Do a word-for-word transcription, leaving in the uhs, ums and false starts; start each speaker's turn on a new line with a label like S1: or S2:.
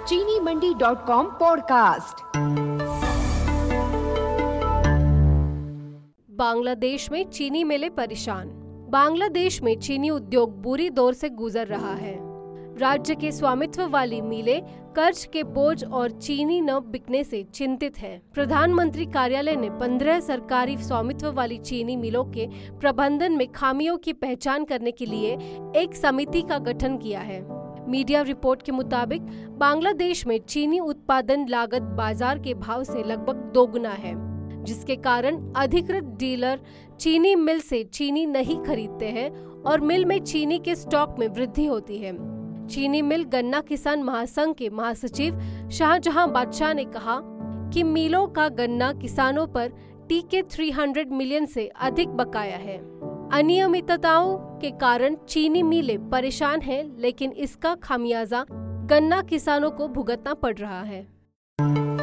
S1: चीनी Mandi dot com podcast.
S2: Bangladesh में चीनी मिलें परेशान। बांग्लादेश में चीनी उद्योग बुरी दौर से गुजर रहा है। राज्य के स्वामित्व वाली मिलें कर्ज के बोझ और चीनी न बिकने से चिंतित है। प्रधानमंत्री कार्यालय ने पंद्रह सरकारी स्वामित्व वाली चीनी मिलों के प्रबंधन में खामियों की पहचान करने के लिए एक समिति का गठन किया है। मीडिया रिपोर्ट के मुताबिक बांग्लादेश में चीनी उत्पादन लागत बाजार के भाव से लगभग दोगुना है, जिसके कारण अधिकृत डीलर चीनी मिल से चीनी नहीं खरीदते हैं और मिल में चीनी के स्टॉक में वृद्धि होती है। चीनी मिल गन्ना किसान महासंघ के महासचिव शाहजहां बादशाह ने कहा कि मिलों का गन्ना किसानों पर टीके तीन सौ मिलियन से अधिक बकाया है। अनियमितताओं के कारण चीनी मिलें परेशान हैं, लेकिन इसका खामियाजा गन्ना किसानों को भुगतना पड़ रहा है।